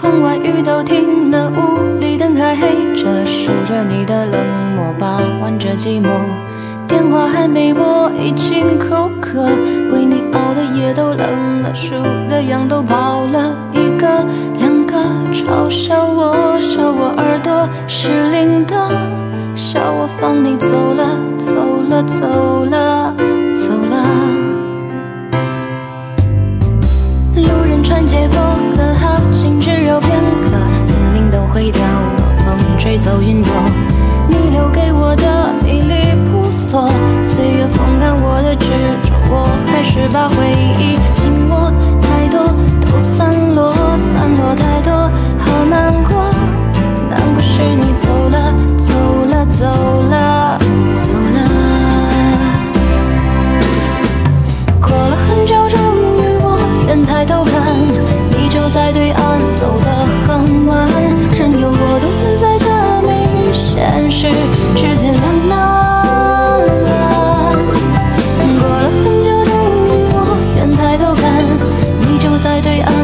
窗外雨都停了，屋里灯还黑着，数着你的冷漠，把玩着寂寞。电话还没拨，已经口渴，为你熬的夜都冷了，数的羊都跑了，一个两个嘲笑我，笑我耳朵失灵的，笑我放你走了，走了，走了，走了。路人穿街过河，好景只有片刻，森林都会掉落，风吹走云朵，你留给我的迷离扑朔，岁月风干我的执着，我还是把回忆紧握，太多都散落，散落太多，好难过，难过是你走了，走了，走了，走了。过了很久，终于我愿抬头看，你就在对岸，走得很晚，任由我独自在这美与现实之间两难。过了很久，终于我愿抬头看，你就在对岸，